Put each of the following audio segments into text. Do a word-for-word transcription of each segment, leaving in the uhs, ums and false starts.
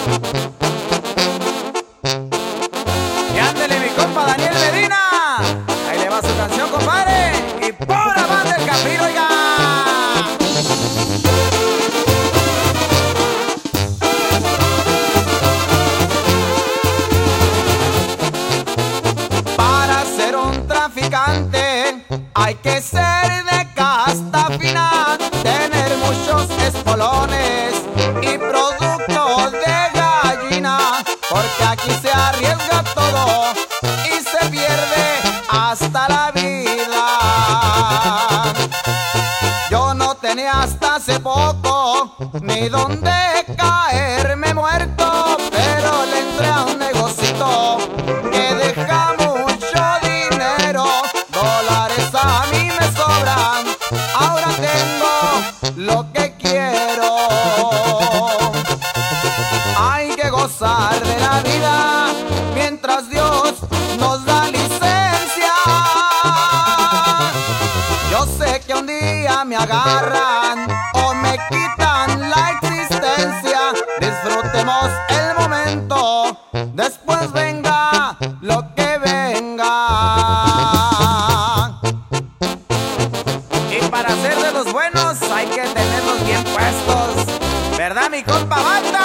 Y ándele mi compa Daniel Medina, ahí le va su canción, compadre, y pura banda del Campín, oiga. Para ser un traficante hay que ser de casta fina, tener muchos espolones y productos de gallina, porque aquí se arriesga todo y se pierde hasta la vida. Yo no tenía hasta hace poco ni dónde caerme muerto, pero le entré a un negocito que deja mucho dinero. Dólares a mí me sobran, ahora tengo lo que quiero. Hay que gozar de la vida mientras Dios nos da licencia. Yo sé que un día me agarran o me quitan la existencia. Disfrutemos el momento, después venga lo que venga. Y para ser de los buenos hay que tenerlos bien puestos, ¿verdad, mi compa banda?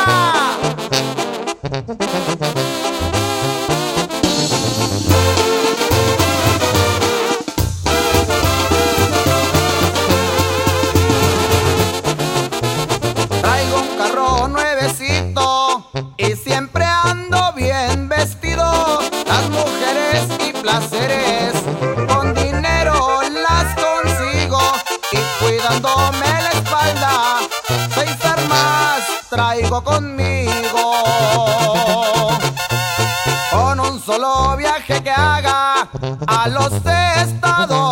Traigo un carro nuevecito y siempre ando bien vestido. Las mujeres y placeres con dinero las consigo, y cuidándome la espalda seis armas traigo conmigo. Con un solo viaje que haga a los estados